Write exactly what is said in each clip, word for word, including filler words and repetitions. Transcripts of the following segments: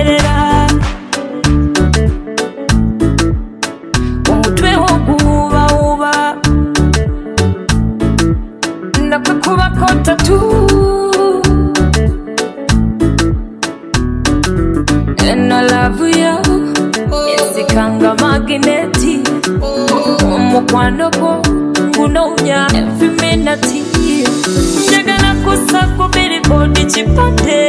kunyerera umutwe wo kuba uba nakwe kuba kota tu and I love you esikanga magneti umukwano ko ngunonya every minute njagala kusako biri body chipande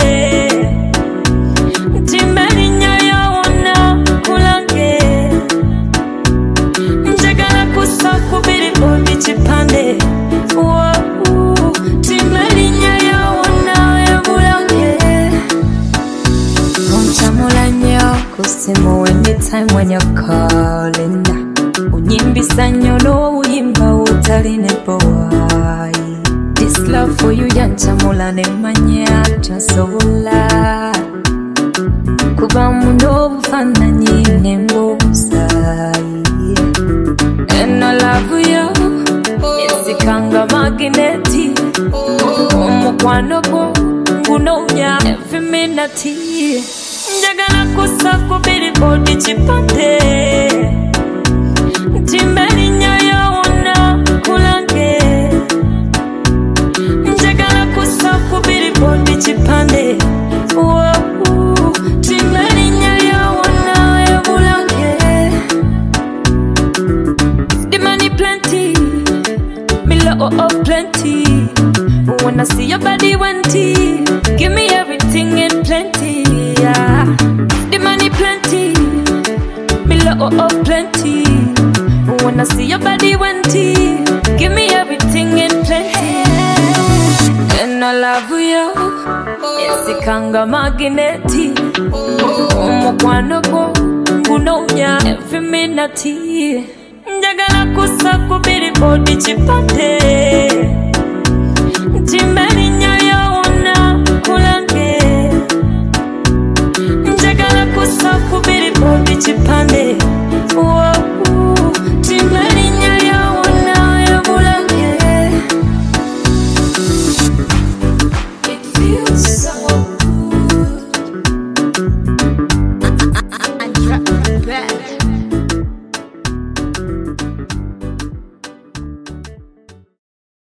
timeri nyayo ona kulange njagala kusako biri body chipande wow timeri nyayo ona kulange unchamula nyo kusimu anytime when you're calling unyimbisa nyono uyimba utaline boy this love for you yanchamula ne manya tasola kuba muno bufananyi nembuza and I love you esikanga magneti umukwano ko ngunonya every minute njagala kusako biri body chipande timberi nyayo ona kulange njagala kusako biri body chipande wow timberi nyayo ona kulange the money plenty me love of plenty when I see your body wanty give me everything in plenty yeah. The money plenty me love of plenty when I see your body wanty give me everything in plenty and I love you esikanga magneti umukwano ko ngunonya every minute njagala kusako biri body chipande